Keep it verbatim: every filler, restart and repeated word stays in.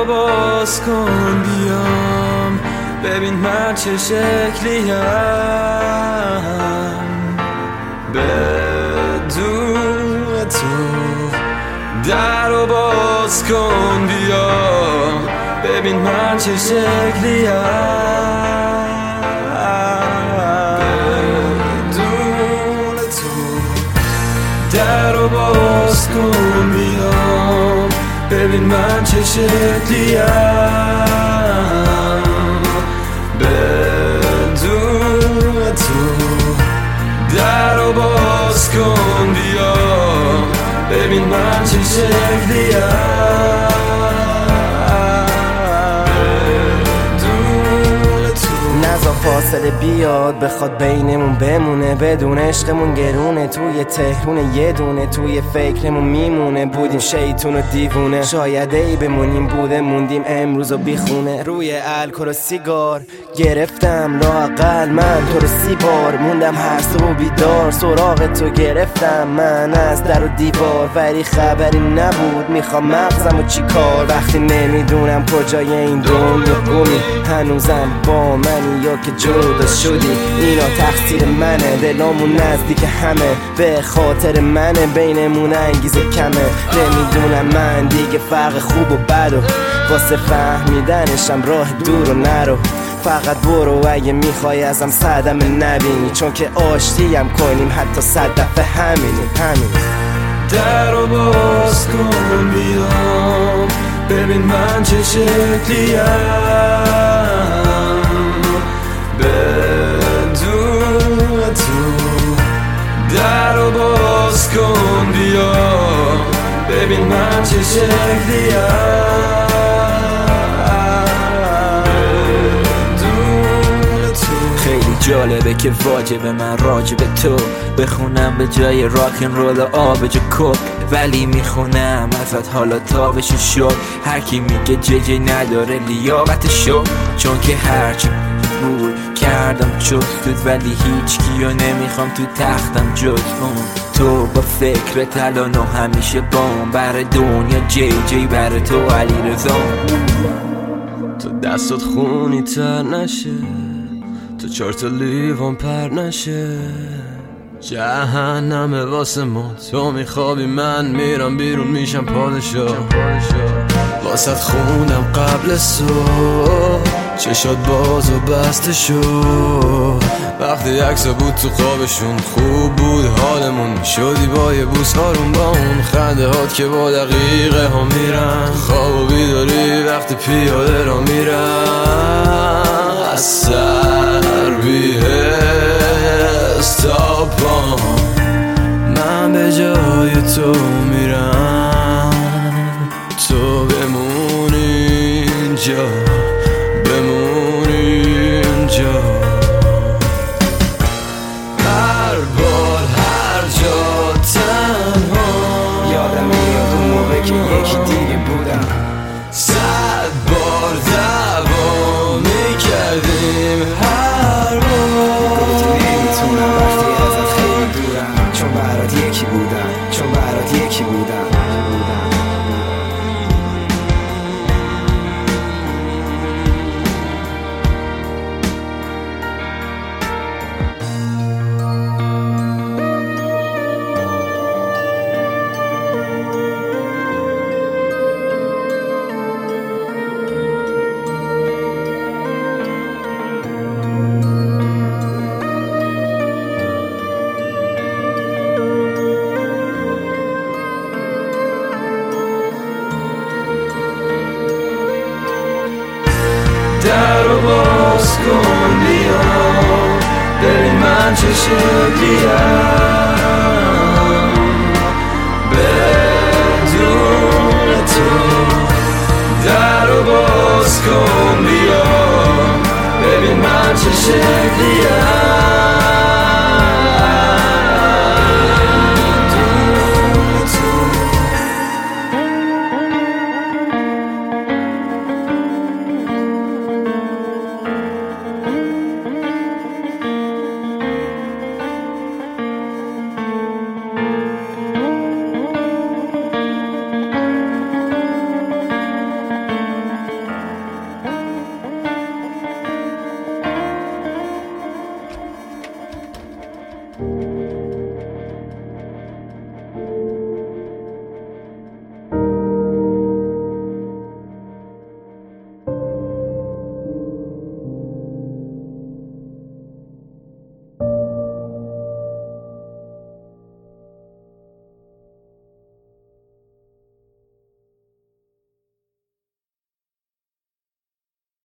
رو باز کن بیام ببین من چه شکلیم بدون تو. در رو باز کن بیام ببین من چه شکلیم بدون تو. در رو باز کن بیام ببین من چه شکلیم بدون تو. در رو باز کن بیا ببین من چه شکلیم بدون تو. نزا فاصله بیاد بخواد بینمون بمونه بدون عشقمون گرونه توی تهرون یه دونه توی فکرمون میمونه. بودیم شیطون و دیوونه شاید ای بمونیم بوده موندیم امروز و بیخونه. روی الکل و سیگار گرفتم لااقل من تو رو سی بار موندم هر صبح بیدار سراغ تو گرفتم من از در و دیوار ولی خبری نبود میخوام مغزم و چی کار وقتی نمیدونم کجای این دنیا گمی هنوزم با منی یا که جدا شدی. اینا تقصیر منه دلامون نزدیک همه به خاطر منه بینمون انگیزه کمه. نمیدونم من دیگه فرق خوب و بد و واسه فهمیدنشم راه دور و نرو. فقط برو اگه میخوای ازم صدمه نبینی چون که آشتیم کنیم حتی صد دفعه همینی همینی. در رو باز کن بیام ببین من چه شکلیم بدون تو. در رو باز کن بیا ببین من چه شکلیم جالبه که واجبه من راجب تو بخونم به جای راکن رول و آبجو کوک ولی میخونم ازت حالا تابشو شد. هر کی میگه ججی نداره لیاقتشو چون که هرچی بود کردم جستت ولی هیچ کیو نمیخوام تو تختم جز اون. تو با فکر تلان و همیشه بام بر دنیا جی جی بر تو علی رضا. تو دستت خونی تر نشه تو چهار تا لیوان پر نشه جهنمه واسه ما تو میخوابی من میرم بیرون میشم پادشاه. واسه خوندم قبل صبح چشات باز و بسته شد وقتی عکسا بود تو خوابشون خوب بود حالمون شدی با یه بوس آروم با اون خنده هات که با دقیقه ها میرن خواب و بیداری وقتی پیاده را میرن از سر بیهست تا پام من به جای تو میرم تو بمونی اینجا بمونی اینجا. هر بار هر جا تنها یادم میاد اون موقع که یکی دیگه بودم صد بار دعوا میکردیم هر بار گفتی نمیتونم وقتی ازت خیلی دورم چون برات یکی بودم چون برات یکی بودم. در رو باز کن بیام ببین من چه شکلیم بدون تو. در رو باز کن بیام ببین من چه شکلیم